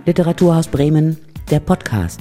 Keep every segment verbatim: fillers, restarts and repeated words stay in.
Literaturhaus Bremen, der Podcast.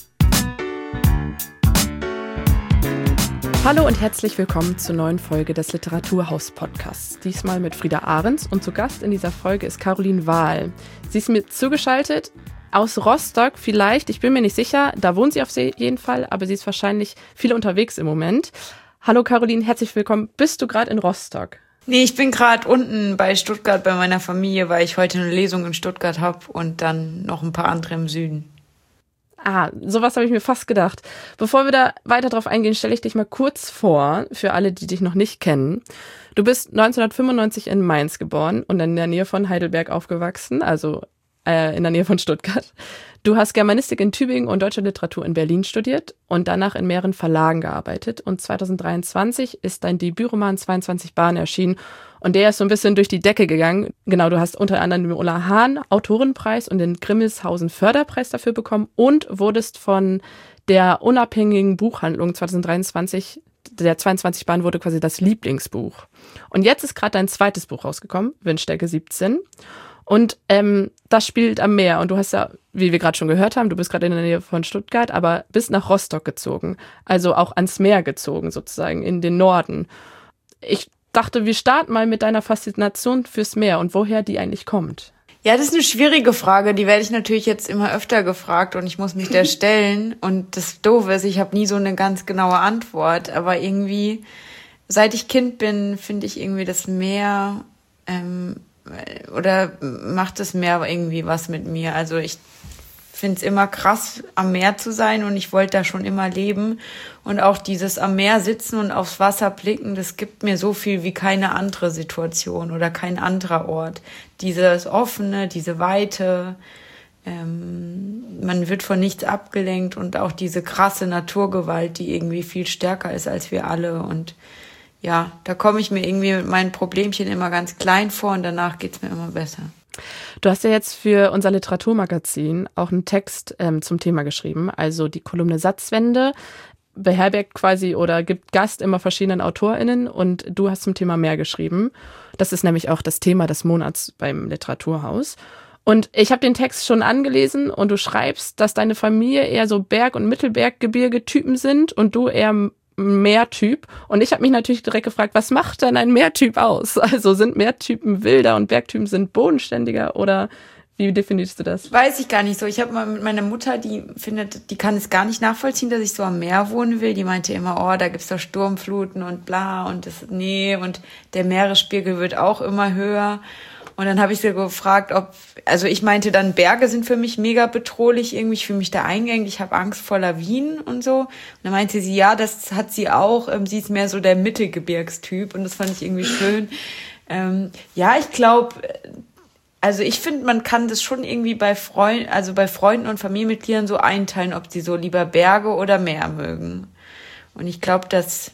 Hallo und herzlich willkommen zur neuen Folge des Literaturhaus-Podcasts. Diesmal mit Frieda Ahrens und zu Gast in dieser Folge ist Caroline Wahl. Sie ist mir zugeschaltet aus Rostock vielleicht, ich bin mir nicht sicher, da wohnt sie auf jeden Fall, aber sie ist wahrscheinlich viel unterwegs im Moment. Hallo Caroline, herzlich willkommen. Bist du gerade in Rostock? Nee, ich bin gerade unten bei Stuttgart bei meiner Familie, weil ich heute eine Lesung in Stuttgart habe und dann noch ein paar andere im Süden. Ah, sowas habe ich mir fast gedacht. Bevor wir da weiter drauf eingehen, stelle ich dich mal kurz vor, für alle, die dich noch nicht kennen. Du bist neunzehnhundertfünfundneunzig in Mainz geboren und in der Nähe von Heidelberg aufgewachsen, also äh, in der Nähe von Stuttgart. Du hast Germanistik in Tübingen und Deutsche Literatur in Berlin studiert und danach in mehreren Verlagen gearbeitet. Und zweitausenddreiundzwanzig ist dein Debütroman zweiundzwanzig Bahnen erschienen. Und der ist so ein bisschen durch die Decke gegangen. Genau, du hast unter anderem den Ulla Hahn Autorenpreis und den Grimmelshausen Förderpreis dafür bekommen und wurdest von der unabhängigen Buchhandlung zweitausenddreiundzwanzig, der zweiundzwanzig Bahnen wurde quasi das Lieblingsbuch. Und jetzt ist gerade dein zweites Buch rausgekommen, Windstärke siebzehn. Und ähm, das spielt am Meer. Und du hast ja, wie wir gerade schon gehört haben, du bist gerade in der Nähe von Stuttgart, aber bist nach Rostock gezogen. Also auch ans Meer gezogen sozusagen, in den Norden. Ich dachte, wir starten mal mit deiner Faszination fürs Meer und woher die eigentlich kommt. Ja, das ist eine schwierige Frage. Die werde ich natürlich jetzt immer öfter gefragt und ich muss mich der stellen. Und das Doofe ist, ich habe nie so eine ganz genaue Antwort. Aber irgendwie, seit ich Kind bin, finde ich irgendwie das Meer ähm, oder macht das Meer irgendwie was mit mir. Also ich finde es immer krass, am Meer zu sein und ich wollte da schon immer leben. Und auch dieses am Meer sitzen und aufs Wasser blicken, das gibt mir so viel wie keine andere Situation oder kein anderer Ort. Dieses Offene, diese Weite, ähm, man wird von nichts abgelenkt und auch diese krasse Naturgewalt, die irgendwie viel stärker ist als wir alle. Und ja, da komme ich mir irgendwie mit meinen Problemchen immer ganz klein vor und danach geht's mir immer besser. Du hast ja jetzt für unser Literaturmagazin auch einen Text ähm, zum Thema geschrieben, also die Kolumne Satzwende beherbergt quasi oder gibt Gast immer verschiedenen AutorInnen und du hast zum Thema Meer geschrieben. Das ist nämlich auch das Thema des Monats beim Literaturhaus. Und ich habe den Text schon angelesen und du schreibst, dass deine Familie eher so Berg- und Mittelberggebirge-Typen sind und du eher Meertyp. Und ich habe mich natürlich direkt gefragt, was macht denn ein Meertyp aus? Also sind Meertypen wilder und Bergtypen sind bodenständiger oder wie definierst du das? Weiß ich gar nicht so. Ich habe mal mit meiner Mutter, die findet, die kann es gar nicht nachvollziehen, dass ich so am Meer wohnen will. Die meinte immer, oh, da gibt's doch Sturmfluten und bla und das, nee, und der Meeresspiegel wird auch immer höher. Und dann habe ich sie gefragt, ob, also ich meinte dann, Berge sind für mich mega bedrohlich irgendwie, ich fühle mich da eingeengt, ich habe Angst vor Lawinen und so. Und dann meinte sie, ja, das hat sie auch, ähm, sie ist mehr so der Mittelgebirgstyp und das fand ich irgendwie schön. Ähm, ja, ich glaube, also ich finde, man kann das schon irgendwie bei Freunden, also bei Freunden und Familienmitgliedern so einteilen, ob sie so lieber Berge oder Meer mögen. Und ich glaube, dass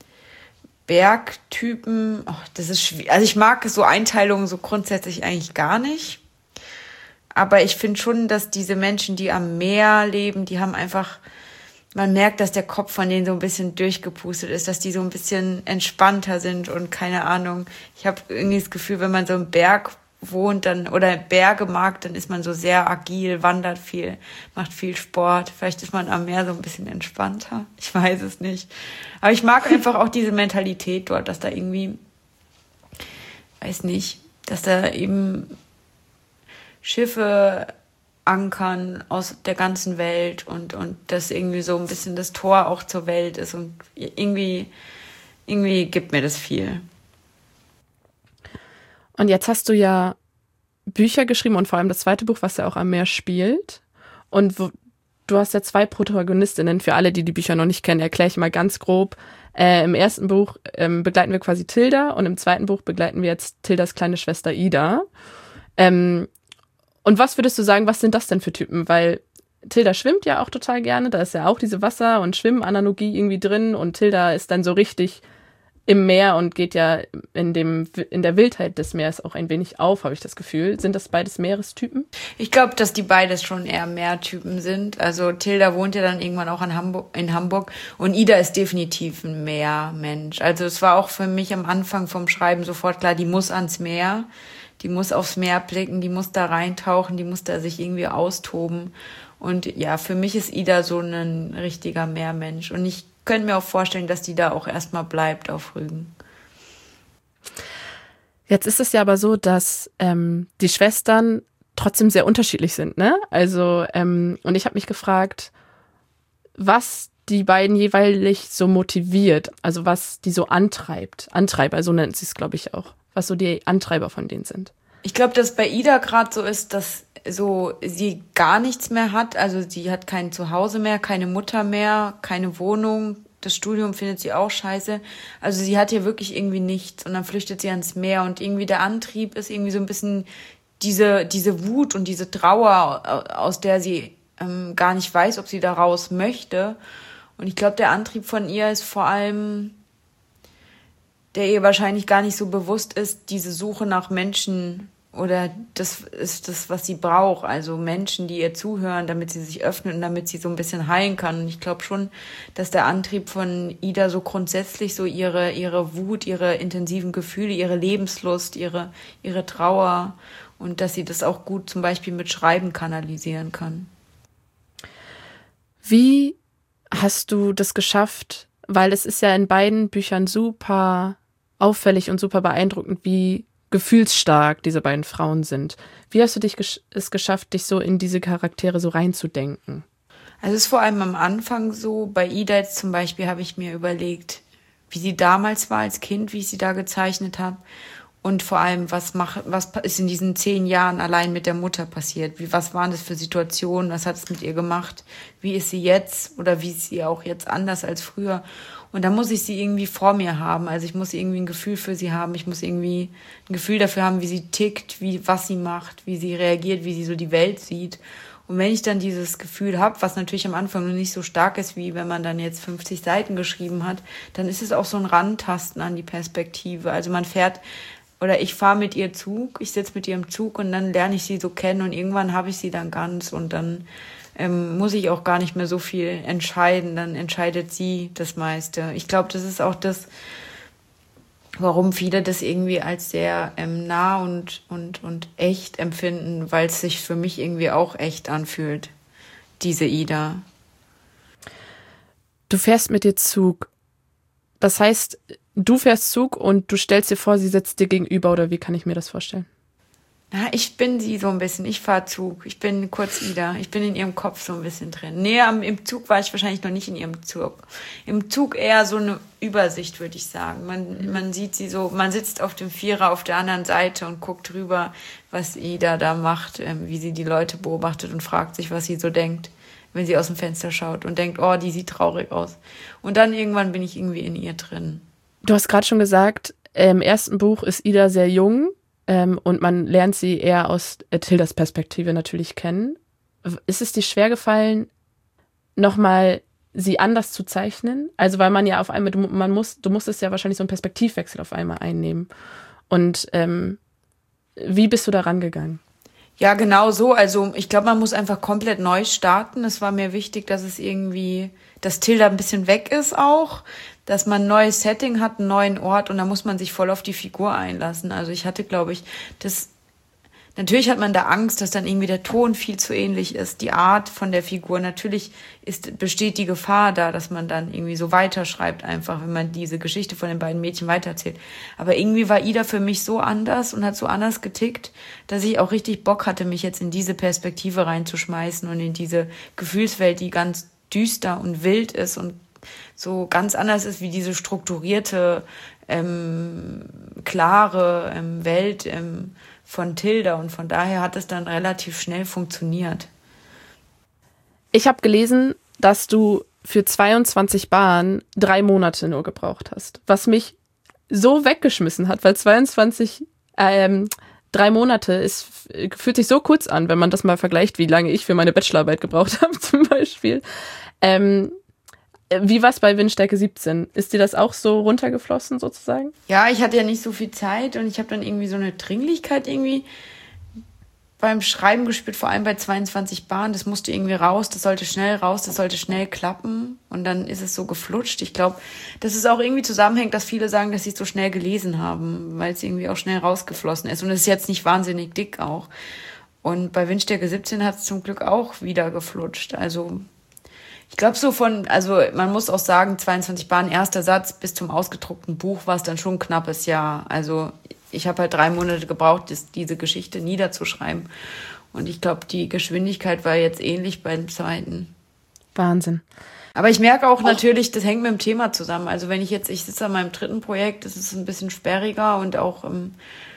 Bergtypen, oh, das ist schwierig. Also ich mag so Einteilungen so grundsätzlich eigentlich gar nicht. Aber ich finde schon, dass diese Menschen, die am Meer leben, die haben einfach, man merkt, dass der Kopf von denen so ein bisschen durchgepustet ist, dass die so ein bisschen entspannter sind und keine Ahnung. Ich habe irgendwie das Gefühl, wenn man so im Berg wohnt dann oder Berge mag, dann ist man so sehr agil, wandert viel, macht viel Sport. Vielleicht ist man am Meer so ein bisschen entspannter. Ich weiß es nicht. Aber ich mag einfach auch diese Mentalität dort, dass da irgendwie, weiß nicht, dass da eben Schiffe ankern aus der ganzen Welt und, und das irgendwie so ein bisschen das Tor auch zur Welt ist und irgendwie, irgendwie gibt mir das viel. Und jetzt hast du ja Bücher geschrieben und vor allem das zweite Buch, was ja auch am Meer spielt. Und wo, du hast ja zwei Protagonistinnen. Für alle, die die Bücher noch nicht kennen, erkläre ich mal ganz grob. Äh, Im ersten Buch ähm, begleiten wir quasi Tilda und im zweiten Buch begleiten wir jetzt Tildas kleine Schwester Ida. Ähm, und was würdest du sagen, was sind das denn für Typen? Weil Tilda schwimmt ja auch total gerne, da ist ja auch diese Wasser- und Schwimmen-Analogie irgendwie drin und Tilda ist dann so richtig im Meer und geht ja in dem in der Wildheit des Meeres auch ein wenig auf, habe ich das Gefühl. Sind das beides Meerestypen? Ich glaube, dass die beides schon eher Meertypen sind. Also Tilda wohnt ja dann irgendwann auch in Hamburg, in Hamburg und Ida ist definitiv ein Meermensch. Also es war auch für mich am Anfang vom Schreiben sofort klar, die muss ans Meer. die muss aufs Meer blicken, die muss da reintauchen, die muss da sich irgendwie austoben. Und ja, für mich ist Ida so ein richtiger Meermensch. Und ich könnte mir auch vorstellen, dass die da auch erstmal bleibt auf Rügen. Jetzt ist es ja aber so, dass ähm, die Schwestern trotzdem sehr unterschiedlich sind, ne? Also, ähm, und ich habe mich gefragt, was die beiden jeweilig so motiviert, also was die so antreibt. Antreiber, so nennt sie es, glaube ich, auch. Was so die Antreiber von denen sind. Ich glaube, dass bei Ida gerade so ist, dass so sie gar nichts mehr hat. Also sie hat kein Zuhause mehr, keine Mutter mehr, keine Wohnung. Das Studium findet sie auch scheiße. Also sie hat hier wirklich irgendwie nichts. Und dann flüchtet sie ans Meer. Und irgendwie der Antrieb ist irgendwie so ein bisschen diese, diese Wut und diese Trauer, aus der sie ähm, gar nicht weiß, ob sie da raus möchte. Und ich glaube, der Antrieb von ihr ist vor allem, der ihr wahrscheinlich gar nicht so bewusst ist, diese Suche nach Menschen, oder das ist das, was sie braucht. Also Menschen, die ihr zuhören, damit sie sich öffnen und damit sie so ein bisschen heilen kann. Und ich glaube schon, dass der Antrieb von Ida so grundsätzlich so ihre, ihre Wut, ihre intensiven Gefühle, ihre Lebenslust, ihre, ihre Trauer und dass sie das auch gut zum Beispiel mit Schreiben kanalisieren kann. Wie hast du das geschafft? Weil es ist ja in beiden Büchern super auffällig und super beeindruckend, wie gefühlsstark diese beiden Frauen sind. Wie hast du dich gesch- es geschafft, dich so in diese Charaktere so reinzudenken? Also es ist vor allem am Anfang so, bei Ida jetzt zum Beispiel habe ich mir überlegt, wie sie damals war als Kind, wie ich sie da gezeichnet habe. Und vor allem, was mach, was ist in diesen zehn Jahren allein mit der Mutter passiert? Wie, was waren das für Situationen? Was hat es mit ihr gemacht? Wie ist sie jetzt? Oder wie ist sie auch jetzt anders als früher? Und da muss ich sie irgendwie vor mir haben. Also ich muss irgendwie ein Gefühl für sie haben. Ich muss irgendwie ein Gefühl dafür haben, wie sie tickt, wie, was sie macht, wie sie reagiert, wie sie so die Welt sieht. Und wenn ich dann dieses Gefühl habe, was natürlich am Anfang noch nicht so stark ist, wie wenn man dann jetzt fünfzig Seiten geschrieben hat, dann ist es auch so ein Rantasten an die Perspektive. Also man fährt, oder ich fahre mit ihr Zug, ich sitze mit ihr im Zug und dann lerne ich sie so kennen und irgendwann habe ich sie dann ganz und dann ähm, muss ich auch gar nicht mehr so viel entscheiden, dann entscheidet sie das meiste. Ich glaube, das ist auch das, warum viele das irgendwie als sehr ähm, nah und, und, und echt empfinden, weil es sich für mich irgendwie auch echt anfühlt, diese Ida. Du fährst mit ihr Zug. Das heißt, du fährst Zug und du stellst dir vor, sie sitzt dir gegenüber, oder wie kann ich mir das vorstellen? Ja, ich bin sie so ein bisschen. Ich fahre Zug. Ich bin kurz Ida. Ich bin in ihrem Kopf so ein bisschen drin. Nee, am, im Zug war ich wahrscheinlich noch nicht in ihrem Zug. Im Zug eher so eine Übersicht, würde ich sagen. Man, man sieht sie so, man sitzt auf dem Vierer auf der anderen Seite und guckt rüber, was Ida da macht, ähm, wie sie die Leute beobachtet und fragt sich, was sie so denkt, wenn sie aus dem Fenster schaut und denkt, oh, die sieht traurig aus. Und dann irgendwann bin ich irgendwie in ihr drin. Du hast gerade schon gesagt, im ersten Buch ist Ida sehr jung. Ähm, und man lernt sie eher aus äh, Tildas Perspektive natürlich kennen. Ist es dir schwer gefallen, nochmal sie anders zu zeichnen? Also weil man ja auf einmal, du, man muss, du musstest ja wahrscheinlich so einen Perspektivwechsel auf einmal einnehmen. Und ähm, wie bist du da rangegangen? Ja, genau so. Also ich glaube, man muss einfach komplett neu starten. Es war mir wichtig, dass es irgendwie, dass Tilda ein bisschen weg ist auch, dass man ein neues Setting hat, einen neuen Ort und da muss man sich voll auf die Figur einlassen. Also ich hatte, glaube ich, das, natürlich hat man da Angst, dass dann irgendwie der Ton viel zu ähnlich ist, die Art von der Figur. Natürlich ist, besteht die Gefahr da, dass man dann irgendwie so weiterschreibt einfach, wenn man diese Geschichte von den beiden Mädchen weitererzählt. Aber irgendwie war Ida für mich so anders und hat so anders getickt, dass ich auch richtig Bock hatte, mich jetzt in diese Perspektive reinzuschmeißen und in diese Gefühlswelt, die ganz düster und wild ist und so ganz anders ist wie diese strukturierte, ähm, klare ähm, Welt ähm, von Tilda. Und von daher hat es dann relativ schnell funktioniert. Ich habe gelesen, dass du für zweiundzwanzig Bahnen drei Monate nur gebraucht hast. Was mich so weggeschmissen hat, weil zweiundzwanzig, ähm, drei Monate ist, fühlt sich so kurz an, wenn man das mal vergleicht, wie lange ich für meine Bachelorarbeit gebraucht habe zum Beispiel. Ähm, Wie war es bei Windstärke siebzehn? Ist dir das auch so runtergeflossen sozusagen? Ja, ich hatte ja nicht so viel Zeit und ich habe dann irgendwie so eine Dringlichkeit irgendwie, beim Schreiben gespürt, vor allem bei zweiundzwanzig Bahnen, das musste irgendwie raus, das sollte schnell raus, das sollte schnell klappen und dann ist es so geflutscht. Ich glaube, dass es auch irgendwie zusammenhängt, dass viele sagen, dass sie es so schnell gelesen haben, weil es irgendwie auch schnell rausgeflossen ist und es ist jetzt nicht wahnsinnig dick auch. Und bei Windstärke siebzehn hat es zum Glück auch wieder geflutscht. Also ich glaube so von, also man muss auch sagen, zweiundzwanzig Bahnen, erster Satz bis zum ausgedruckten Buch war es dann schon ein knappes Jahr. Also ich habe halt drei Monate gebraucht, das, diese Geschichte niederzuschreiben. Und ich glaube, die Geschwindigkeit war jetzt ähnlich beim zweiten. Wahnsinn. Aber ich merke auch natürlich, das hängt mit dem Thema zusammen. Also wenn ich jetzt, ich sitze an meinem dritten Projekt, das ist ein bisschen sperriger und auch ähm,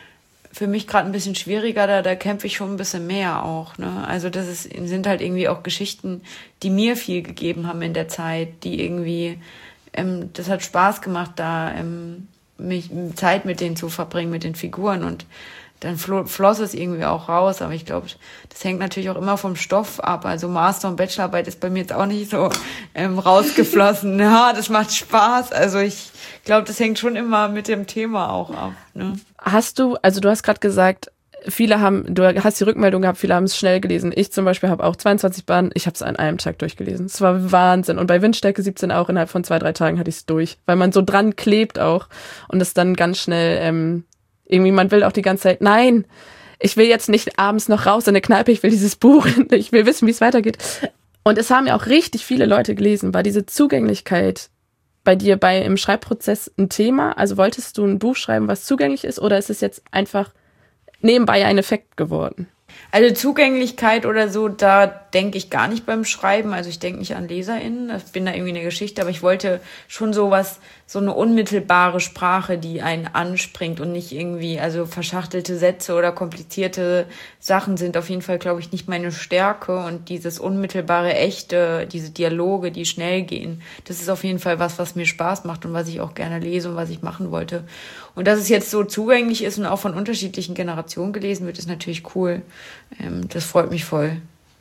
für mich gerade ein bisschen schwieriger, da, da kämpfe ich schon ein bisschen mehr auch. Ne? Also das ist, sind halt irgendwie auch Geschichten, die mir viel gegeben haben in der Zeit, die irgendwie, ähm, das hat Spaß gemacht, da ähm, mich Zeit mit denen zu verbringen, mit den Figuren und dann floss es irgendwie auch raus, aber ich glaube, das hängt natürlich auch immer vom Stoff ab. Also Master- und Bachelorarbeit ist bei mir jetzt auch nicht so ähm, rausgeflossen. Ja, das macht Spaß. Also ich glaube, das hängt schon immer mit dem Thema auch ab. Ne? Hast du, also du hast gerade gesagt, viele haben, du hast die Rückmeldung gehabt, viele haben es schnell gelesen. Ich zum Beispiel habe auch zweiundzwanzig Bahnen, ich habe es an einem Tag durchgelesen. Es war Wahnsinn. Und bei Windstärke siebzehn auch, innerhalb von zwei, drei Tagen hatte ich es durch. Weil man so dran klebt auch und es dann ganz schnell, ähm, irgendwie, man will auch die ganze Zeit, nein, ich will jetzt nicht abends noch raus in eine Kneipe, ich will dieses Buch, ich will wissen, wie es weitergeht. Und es haben ja auch richtig viele Leute gelesen. War diese Zugänglichkeit bei dir bei im Schreibprozess ein Thema? Also wolltest du ein Buch schreiben, was zugänglich ist, oder ist es jetzt einfach nebenbei ein Effekt geworden? Also Zugänglichkeit oder so, da denke ich gar nicht beim Schreiben. Also ich denke nicht an LeserInnen, ich bin da irgendwie eine Geschichte, aber ich wollte schon sowas, so eine unmittelbare Sprache, die einen anspringt und nicht irgendwie, also verschachtelte Sätze oder komplizierte Sachen sind auf jeden Fall, glaube ich, nicht meine Stärke und dieses unmittelbare, echte, diese Dialoge, die schnell gehen, das ist auf jeden Fall was, was mir Spaß macht und was ich auch gerne lese und was ich machen wollte. Und dass es jetzt so zugänglich ist und auch von unterschiedlichen Generationen gelesen wird, ist natürlich cool. Ähm, das freut mich voll.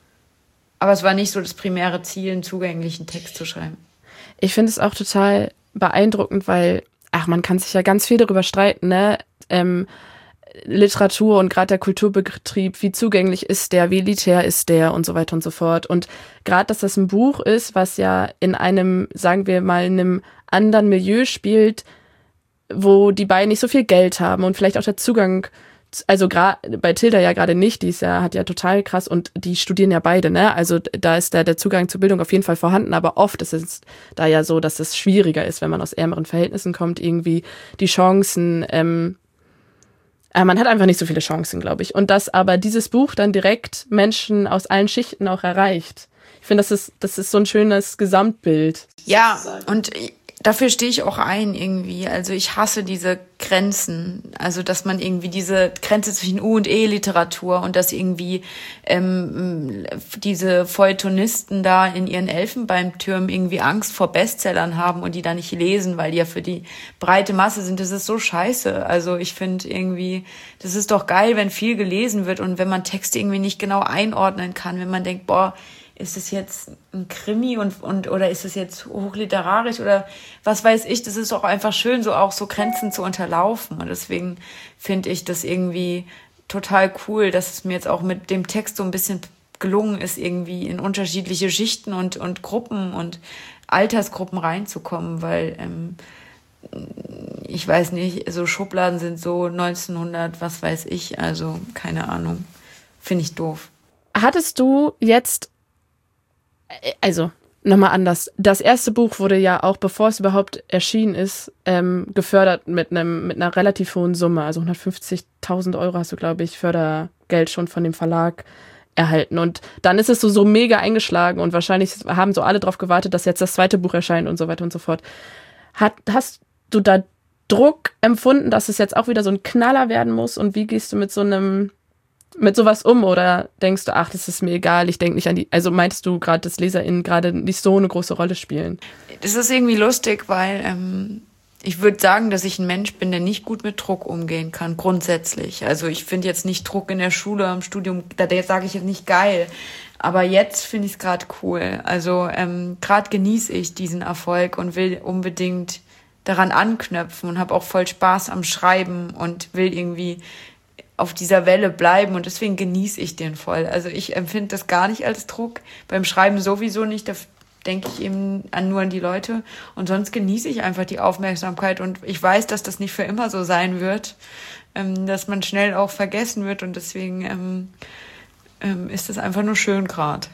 Aber es war nicht so das primäre Ziel, einen zugänglichen Text zu schreiben. Ich finde es auch total beeindruckend, weil, ach, man kann sich ja ganz viel darüber streiten, ne? Ähm, Literatur und gerade der Kulturbetrieb, wie zugänglich ist der, wie elitär ist der und so weiter und so fort. Und gerade, dass das ein Buch ist, was ja in einem, sagen wir mal, in einem anderen Milieu spielt, wo die beiden nicht so viel Geld haben und vielleicht auch der Zugang, also gerade bei Tilda ja gerade nicht, die ist ja, hat ja total krass und die studieren ja beide, ne? Also da ist der, der Zugang zur Bildung auf jeden Fall vorhanden, aber oft ist es da ja so, dass es schwieriger ist, wenn man aus ärmeren Verhältnissen kommt, irgendwie die Chancen, ähm, äh, man hat einfach nicht so viele Chancen, glaube ich. Und dass aber dieses Buch dann direkt Menschen aus allen Schichten auch erreicht. Ich finde, das ist, das ist so ein schönes Gesamtbild. Ja, und dafür stehe ich auch ein irgendwie. Also ich hasse diese Grenzen. Also dass man irgendwie diese Grenze zwischen U- und E-Literatur und dass irgendwie ähm, diese Feuilletonisten da in ihren Elfenbeintürmen irgendwie Angst vor Bestsellern haben und die da nicht lesen, weil die ja für die breite Masse sind. Das ist so scheiße. Also ich finde irgendwie, das ist doch geil, wenn viel gelesen wird und wenn man Texte irgendwie nicht genau einordnen kann, wenn man denkt, boah, ist es jetzt ein Krimi und, und, oder ist es jetzt hochliterarisch oder was weiß ich, das ist auch einfach schön, so auch so Grenzen zu unterlaufen und deswegen finde ich das irgendwie total cool, dass es mir jetzt auch mit dem Text so ein bisschen gelungen ist, irgendwie in unterschiedliche Schichten und, und Gruppen und Altersgruppen reinzukommen, weil, ähm, ich weiß nicht, so Schubladen sind so neunzehnhundert, was weiß ich, also keine Ahnung, finde ich doof. Hattest du jetzt Also, nochmal anders. Das erste Buch wurde ja auch, bevor es überhaupt erschienen ist, ähm, gefördert mit einem mit einer relativ hohen Summe. Also hundertfünfzigtausend Euro hast du, glaube ich, Fördergeld schon von dem Verlag erhalten. Und dann ist es so, so mega eingeschlagen und wahrscheinlich haben so alle drauf gewartet, dass jetzt das zweite Buch erscheint und so weiter und so fort. Hat, hast du da Druck empfunden, dass es jetzt auch wieder so ein Knaller werden muss? Und wie gehst du mit so einem mit sowas um oder denkst du, ach, das ist mir egal, ich denke nicht an die, also meintest du gerade, dass LeserInnen gerade nicht so eine große Rolle spielen? Das ist irgendwie lustig, weil ähm, ich würde sagen, dass ich ein Mensch bin, der nicht gut mit Druck umgehen kann, grundsätzlich. Also ich finde jetzt nicht Druck in der Schule, im Studium, da sage ich jetzt nicht geil, aber jetzt finde ich es gerade cool. Also ähm, gerade genieße ich diesen Erfolg und will unbedingt daran anknüpfen und habe auch voll Spaß am Schreiben und will irgendwie auf dieser Welle bleiben und deswegen genieße ich den voll. Also ich empfinde das gar nicht als Druck, beim Schreiben sowieso nicht, da denke ich eben an, nur an die Leute und sonst genieße ich einfach die Aufmerksamkeit und ich weiß, dass das nicht für immer so sein wird, ähm, dass man schnell auch vergessen wird und deswegen ähm, ähm, ist das einfach nur schön gerade.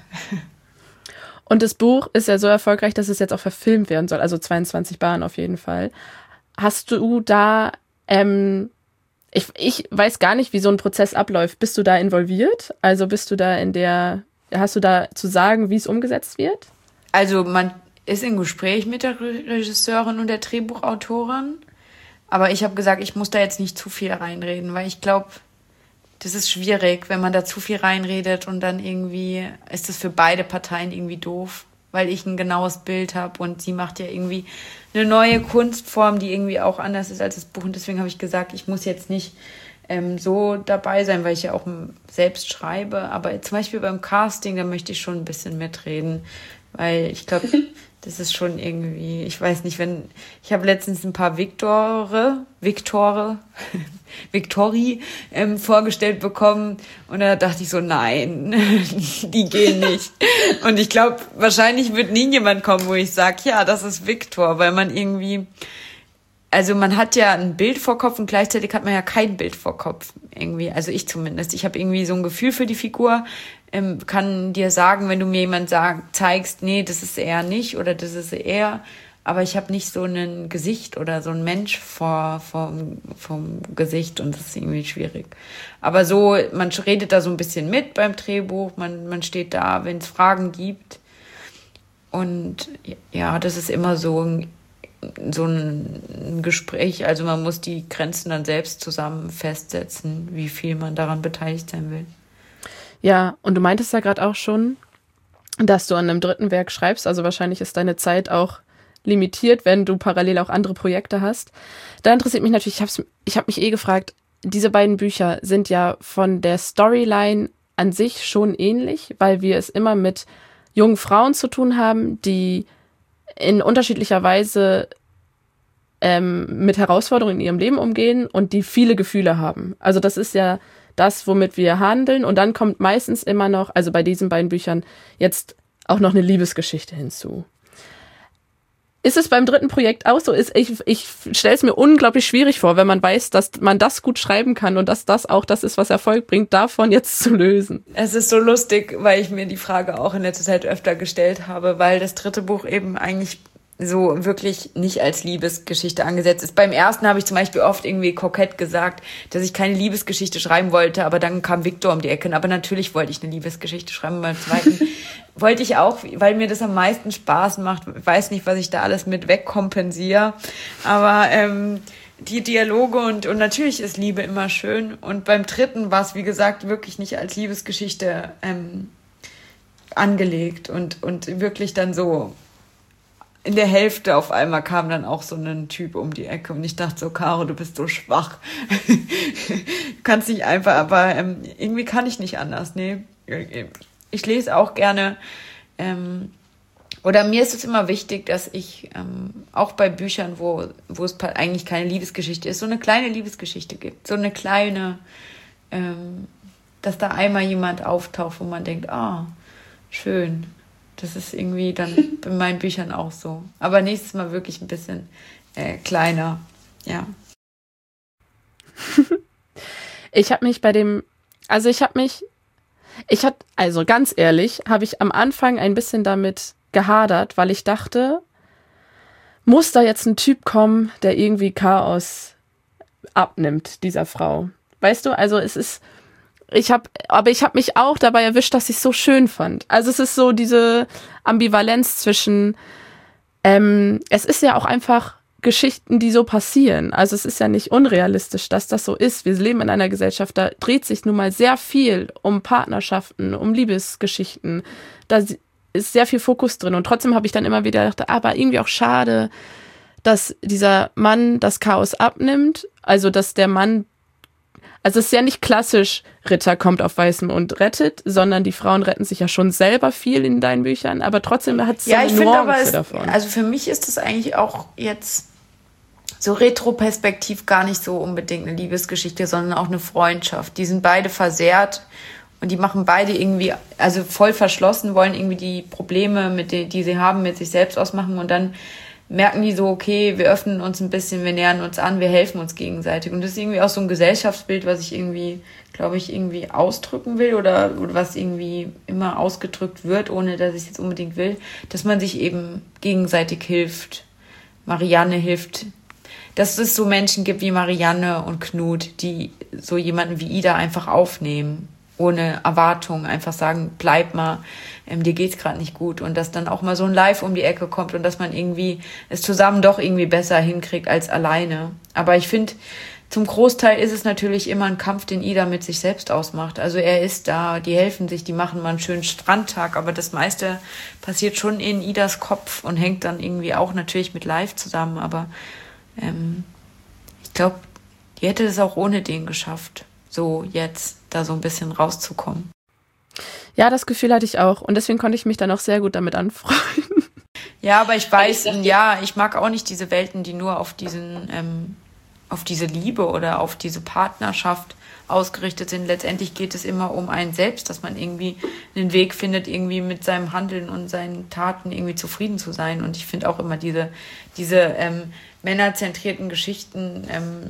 Und das Buch ist ja so erfolgreich, dass es jetzt auch verfilmt werden soll, also zweiundzwanzig Bahnen auf jeden Fall. Hast du da, ähm, ich, ich weiß gar nicht, wie so ein Prozess abläuft. Bist du da involviert? Also bist du da in der, hast du da zu sagen, wie es umgesetzt wird? Also man ist im Gespräch mit der Regisseurin und der Drehbuchautorin, aber ich habe gesagt, ich muss da jetzt nicht zu viel reinreden, weil ich glaube, das ist schwierig, wenn man da zu viel reinredet und dann irgendwie ist das für beide Parteien irgendwie doof, weil ich ein genaues Bild habe und sie macht ja irgendwie eine neue Kunstform, die irgendwie auch anders ist als das Buch und deswegen habe ich gesagt, ich muss jetzt nicht ähm, so dabei sein, weil ich ja auch selbst schreibe, aber zum Beispiel beim Casting, da möchte ich schon ein bisschen mitreden, weil ich glaube, das ist schon irgendwie, ich weiß nicht, wenn, ich habe letztens ein paar Viktore, Viktore, Victori ähm, vorgestellt bekommen und da dachte ich so, nein, die gehen nicht. Und ich glaube, wahrscheinlich wird nie jemand kommen, wo ich sage, ja, das ist Viktor, weil man irgendwie, also man hat ja ein Bild vor Kopf und gleichzeitig hat man ja kein Bild vor Kopf irgendwie, also ich zumindest. Ich habe irgendwie so ein Gefühl für die Figur, ähm, kann dir sagen, wenn du mir jemand sag, zeigst, nee, das ist er nicht oder das ist er, aber ich habe nicht so ein Gesicht oder so ein Mensch vor vom, vom Gesicht und das ist irgendwie schwierig. Aber so, man redet da so ein bisschen mit beim Drehbuch, man, man steht da, wenn es Fragen gibt und ja, das ist immer so ein so ein Gespräch, also man muss die Grenzen dann selbst zusammen festsetzen, wie viel man daran beteiligt sein will. Ja, und du meintest ja gerade auch schon, dass du an einem dritten Werk schreibst, also wahrscheinlich ist deine Zeit auch limitiert, wenn du parallel auch andere Projekte hast. Da interessiert mich natürlich, ich habe ich hab mich eh gefragt, diese beiden Bücher sind ja von der Storyline an sich schon ähnlich, weil wir es immer mit jungen Frauen zu tun haben, die in unterschiedlicher Weise ähm, mit Herausforderungen in ihrem Leben umgehen und die viele Gefühle haben. Also das ist ja das, womit wir handeln. Und dann kommt meistens immer noch, also bei diesen beiden Büchern, jetzt auch noch eine Liebesgeschichte hinzu. Ist es beim dritten Projekt auch so? Ist, ich ich stelle es mir unglaublich schwierig vor, wenn man weiß, dass man das gut schreiben kann und dass das auch das ist, was Erfolg bringt, davon jetzt zu lösen. Es ist so lustig, weil ich mir die Frage auch in letzter Zeit öfter gestellt habe, weil das dritte Buch eben eigentlich so wirklich nicht als Liebesgeschichte angesetzt ist. Beim ersten habe ich zum Beispiel oft irgendwie kokett gesagt, dass ich keine Liebesgeschichte schreiben wollte, aber dann kam Viktor um die Ecke. Aber natürlich wollte ich eine Liebesgeschichte schreiben. Beim zweiten wollte ich auch, weil mir das am meisten Spaß macht. Ich weiß nicht, was ich da alles mit wegkompensiere. Aber ähm, die Dialoge und, und natürlich ist Liebe immer schön. Und beim dritten war es, wie gesagt, wirklich nicht als Liebesgeschichte ähm, angelegt und, und wirklich dann so in der Hälfte auf einmal kam dann auch so ein Typ um die Ecke und ich dachte so, Caro, du bist so schwach. Du kannst nicht einfach, aber ähm, irgendwie kann ich nicht anders. Nee, ich lese auch gerne. Ähm, oder mir ist es immer wichtig, dass ich ähm, auch bei Büchern, wo, wo es eigentlich keine Liebesgeschichte ist, so eine kleine Liebesgeschichte gibt. So eine kleine, ähm, dass da einmal jemand auftaucht, wo man denkt, ah, schön. Das ist irgendwie dann in meinen Büchern auch so. Aber nächstes Mal wirklich ein bisschen äh, kleiner, ja. Ich habe mich bei dem, also ich habe mich, ich hatte, also ganz ehrlich, habe ich am Anfang ein bisschen damit gehadert, weil ich dachte, muss da jetzt ein Typ kommen, der irgendwie Chaos abnimmt, dieser Frau. Weißt du, also es ist, ich habe, aber ich habe mich auch dabei erwischt, dass ich es so schön fand. Also es ist so diese Ambivalenz zwischen, ähm, es ist ja auch einfach Geschichten, die so passieren. Also es ist ja nicht unrealistisch, dass das so ist. Wir leben in einer Gesellschaft, da dreht sich nun mal sehr viel um Partnerschaften, um Liebesgeschichten. Da ist sehr viel Fokus drin. Und trotzdem habe ich dann immer wieder gedacht, aber irgendwie auch schade, dass dieser Mann das Chaos abnimmt. Also dass der Mann, also es ist ja nicht klassisch, Ritter kommt auf Weißem und rettet, sondern die Frauen retten sich ja schon selber viel in deinen Büchern, aber trotzdem hat es so ja, eine ich finde aber, Nuance es, davon. Also für mich ist das eigentlich auch jetzt so retroperspektiv gar nicht so unbedingt eine Liebesgeschichte, sondern auch eine Freundschaft. Die sind beide versehrt und die machen beide irgendwie, also voll verschlossen, wollen irgendwie die Probleme, mit denen, die sie haben, mit sich selbst ausmachen und dann merken die so, okay, wir öffnen uns ein bisschen, wir nähern uns an, wir helfen uns gegenseitig. Und das ist irgendwie auch so ein Gesellschaftsbild, was ich irgendwie, glaube ich, irgendwie ausdrücken will oder, oder was irgendwie immer ausgedrückt wird, ohne dass ich es jetzt unbedingt will, dass man sich eben gegenseitig hilft. Marianne hilft, dass es so Menschen gibt wie Marianne und Knut, die so jemanden wie Ida einfach aufnehmen, ohne Erwartung, einfach sagen, bleib mal, ähm, dir geht's gerade nicht gut und dass dann auch mal so ein Live um die Ecke kommt und dass man irgendwie es zusammen doch irgendwie besser hinkriegt als alleine. Aber ich finde, zum Großteil ist es natürlich immer ein Kampf, den Ida mit sich selbst ausmacht. Also er ist da, die helfen sich, die machen mal einen schönen Strandtag, aber das meiste passiert schon in Idas Kopf und hängt dann irgendwie auch natürlich mit Live zusammen, aber ähm, ich glaube, die hätte es auch ohne den geschafft, so jetzt da so ein bisschen rauszukommen. Ja, das Gefühl hatte ich auch. Und deswegen konnte ich mich dann auch sehr gut damit anfreunden. Ja, aber ich weiß, ich ja, ich mag auch nicht diese Welten, die nur auf diesen, ähm, auf diese Liebe oder auf diese Partnerschaft ausgerichtet sind. Letztendlich geht es immer um einen selbst, dass man irgendwie einen Weg findet, irgendwie mit seinem Handeln und seinen Taten irgendwie zufrieden zu sein. Und ich finde auch immer diese, diese ähm, männerzentrierten Geschichten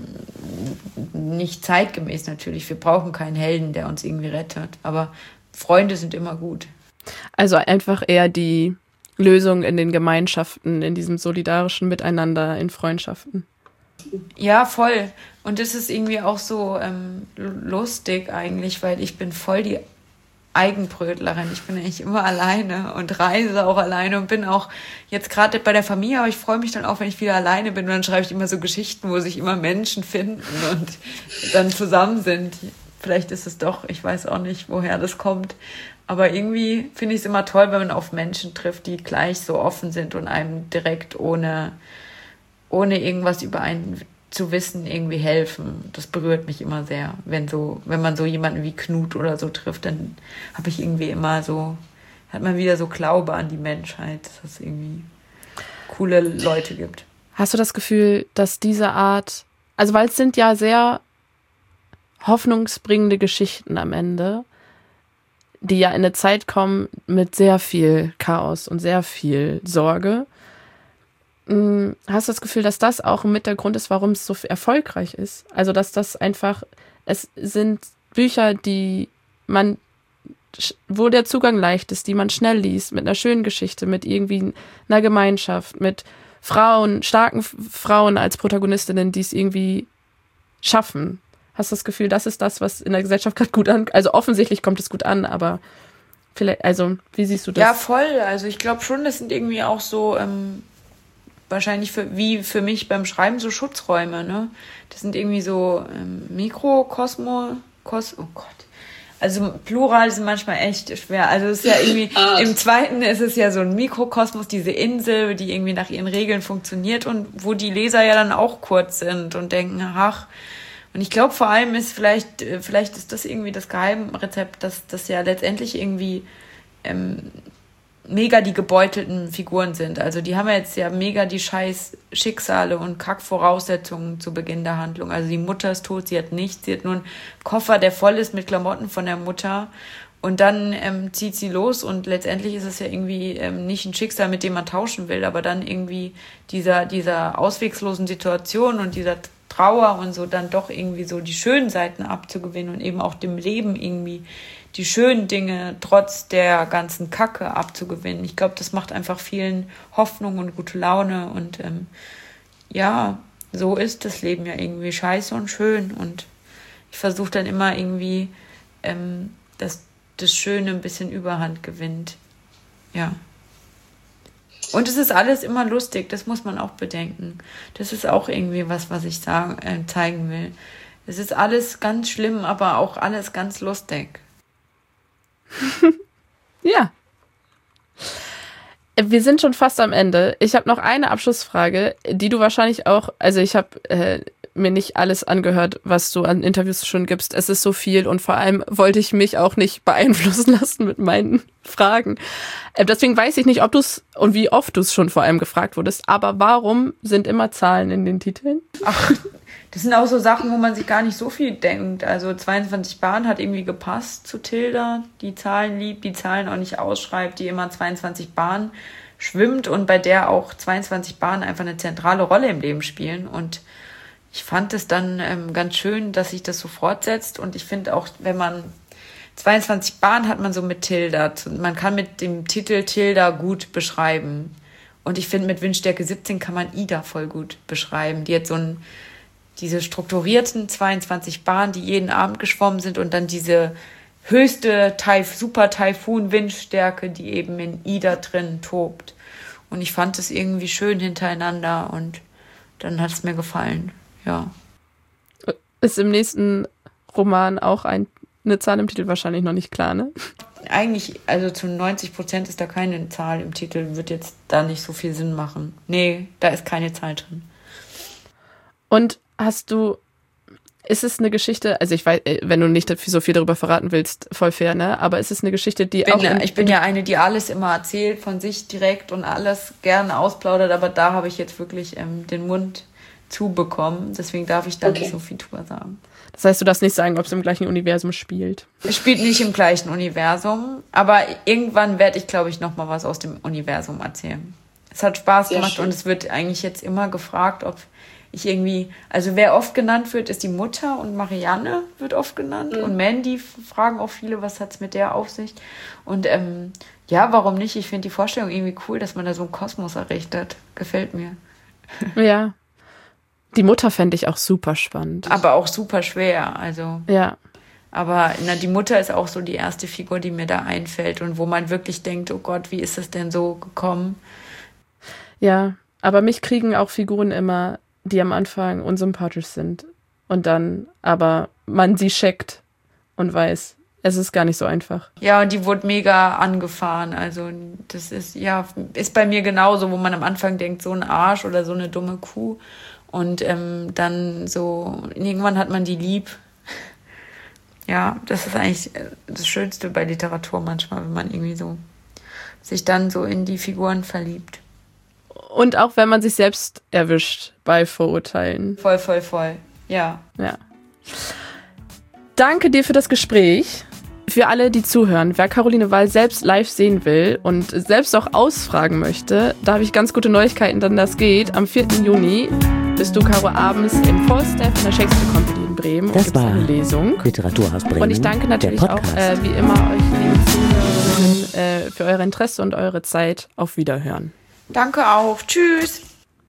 ähm, nicht zeitgemäß natürlich. Wir brauchen keinen Helden, der uns irgendwie rettet. Aber Freunde sind immer gut. Also einfach eher die Lösung in den Gemeinschaften, in diesem solidarischen Miteinander, in Freundschaften. Ja, voll. Und das ist irgendwie auch so ähm, lustig eigentlich, weil ich bin voll die Eigenbrötlerin. Ich bin eigentlich immer alleine und reise auch alleine und bin auch jetzt gerade bei der Familie, aber ich freue mich dann auch, wenn ich wieder alleine bin und dann schreibe ich immer so Geschichten, wo sich immer Menschen finden und dann zusammen sind. Vielleicht ist es doch, ich weiß auch nicht, woher das kommt, aber irgendwie finde ich es immer toll, wenn man auf Menschen trifft, die gleich so offen sind und einem direkt ohne, ohne irgendwas über einen zu wissen, irgendwie helfen. Das berührt mich immer sehr. Wenn so, wenn man so jemanden wie Knut oder so trifft, dann habe ich irgendwie immer so, hat man wieder so Glaube an die Menschheit, dass es irgendwie coole Leute gibt. Hast du das Gefühl, dass diese Art, also weil es sind ja sehr hoffnungsbringende Geschichten am Ende, die ja in eine Zeit kommen mit sehr viel Chaos und sehr viel Sorge. Hast du das Gefühl, dass das auch mit der Grund ist, warum es so erfolgreich ist? Also, dass das einfach, es sind Bücher, die man, wo der Zugang leicht ist, die man schnell liest, mit einer schönen Geschichte, mit irgendwie einer Gemeinschaft, mit Frauen, starken Frauen als Protagonistinnen, die es irgendwie schaffen. Hast du das Gefühl, das ist das, was in der Gesellschaft gerade gut an, also offensichtlich kommt es gut an, aber vielleicht, also, wie siehst du das? Ja, voll. Also, ich glaube schon, das sind irgendwie auch so, ähm, wahrscheinlich für, wie für mich beim Schreiben so Schutzräume, ne? Das sind irgendwie so ähm, Mikrokosmo, Kos, oh Gott. Also Plural sind manchmal echt schwer. Also es ist ja irgendwie, im Zweiten ist es ja so ein Mikrokosmos, diese Insel, die irgendwie nach ihren Regeln funktioniert und wo die Leser ja dann auch kurz sind und denken, ach. Und ich glaube vor allem ist vielleicht, vielleicht ist das irgendwie das Geheimrezept, dass das ja letztendlich irgendwie ähm, mega die gebeutelten Figuren sind. Also die haben ja jetzt ja mega die scheiß Schicksale und Kackvoraussetzungen zu Beginn der Handlung. Also die Mutter ist tot, sie hat nichts, sie hat nur einen Koffer, der voll ist mit Klamotten von der Mutter und dann ähm, zieht sie los und letztendlich ist es ja irgendwie ähm, nicht ein Schicksal, mit dem man tauschen will, aber dann irgendwie dieser, dieser auswegslosen Situation und dieser Trauer und so dann doch irgendwie so die schönen Seiten abzugewinnen und eben auch dem Leben irgendwie die schönen Dinge trotz der ganzen Kacke abzugewinnen. Ich glaube, das macht einfach vielen Hoffnung und gute Laune und ähm, ja, so ist das Leben ja irgendwie scheiße und schön und ich versuche dann immer irgendwie, ähm, dass das Schöne ein bisschen Überhand gewinnt. Ja. Und es ist alles immer lustig, das muss man auch bedenken. Das ist auch irgendwie was, was ich sagen, äh, zeigen will. Es ist alles ganz schlimm, aber auch alles ganz lustig. Ja. Wir sind schon fast am Ende. Ich habe noch eine Abschlussfrage, die du wahrscheinlich auch, also ich habe äh, mir nicht alles angehört, was du an Interviews schon gibst. Es ist so viel und vor allem wollte ich mich auch nicht beeinflussen lassen mit meinen Fragen. Äh, deswegen weiß ich nicht, ob du es und wie oft du es schon vor allem gefragt wurdest, aber warum sind immer Zahlen in den Titeln? Ach, das sind auch so Sachen, wo man sich gar nicht so viel denkt. Also zweiundzwanzig Bahn hat irgendwie gepasst zu Tilda, die Zahlen liebt, die Zahlen auch nicht ausschreibt, die immer zweiundzwanzig Bahn schwimmt und bei der auch zweiundzwanzig Bahnen einfach eine zentrale Rolle im Leben spielen. Und ich fand es dann ähm, ganz schön, dass sich das so fortsetzt. Und ich finde auch, wenn man zweiundzwanzig Bahnen hat man so mit Tilda. Man kann mit dem Titel Tilda gut beschreiben. Und ich finde, mit Windstärke siebzehn kann man Ida voll gut beschreiben. Die hat so ein diese strukturierten zweiundzwanzig Bahnen, die jeden Abend geschwommen sind und dann diese höchste Taif- Super-Taifun-Windstärke, die eben in Ida drin tobt. Und ich fand es irgendwie schön hintereinander und dann hat es mir gefallen, ja. Ist im nächsten Roman auch ein, eine Zahl im Titel wahrscheinlich noch nicht klar, ne? Eigentlich, also zu neunzig Prozent ist da keine Zahl im Titel, wird jetzt da nicht so viel Sinn machen. Nee, da ist keine Zahl drin. Und hast du, ist es eine Geschichte, also ich weiß, wenn du nicht so viel darüber verraten willst, voll fair, ne? Aber ist es eine Geschichte, die bin, auch... In, ich bin ja eine, die alles immer erzählt von sich direkt und alles gerne ausplaudert, aber da habe ich jetzt wirklich ähm, den Mund zubekommen. Deswegen darf ich da okay. nicht so viel drüber sagen. Das heißt, du darfst nicht sagen, ob es im gleichen Universum spielt. Es spielt nicht im gleichen Universum, aber irgendwann werde ich, glaube ich, noch mal was aus dem Universum erzählen. Es hat Spaß Sehr gemacht schön. Und es wird eigentlich jetzt immer gefragt, ob ich irgendwie, also wer oft genannt wird, ist die Mutter und Marianne wird oft genannt mhm. und Mandy fragen auch viele, was hat's mit der auf sich und ähm, ja, warum nicht? Ich finde die Vorstellung irgendwie cool, dass man da so einen Kosmos errichtet. Gefällt mir. Ja, die Mutter fände ich auch super spannend. Aber auch super schwer, also. Ja. Aber na, die Mutter ist auch so die erste Figur, die mir da einfällt und wo man wirklich denkt, oh Gott, wie ist das denn so gekommen? Ja, aber mich kriegen auch Figuren immer, die am Anfang unsympathisch sind und dann aber man sie checkt und weiß, es ist gar nicht so einfach. Ja, und die wurde mega angefahren, also das ist, ja, ist bei mir genauso, wo man am Anfang denkt, so ein Arsch oder so eine dumme Kuh und ähm, dann so, irgendwann hat man die lieb. Ja, das ist eigentlich das Schönste bei Literatur manchmal, wenn man irgendwie so sich dann so in die Figuren verliebt. Und auch wenn man sich selbst erwischt bei Vorurteilen. Voll, voll, voll. Ja. Ja. Danke dir für das Gespräch. Für alle, die zuhören, wer Caroline Wahl selbst live sehen will und selbst auch ausfragen möchte, da habe ich ganz gute Neuigkeiten, denn das geht. Am vierten Juni bist du, Caro, abends im Falstaff in der Shakespeare Company in Bremen das und gibt eine Lesung. Literaturhaus Bremen. Und ich danke natürlich auch, äh, wie immer, euch lieben Zuhörerinnen, äh, für euer Interesse und eure Zeit. Auf Wiederhören. Danke auch. Tschüss.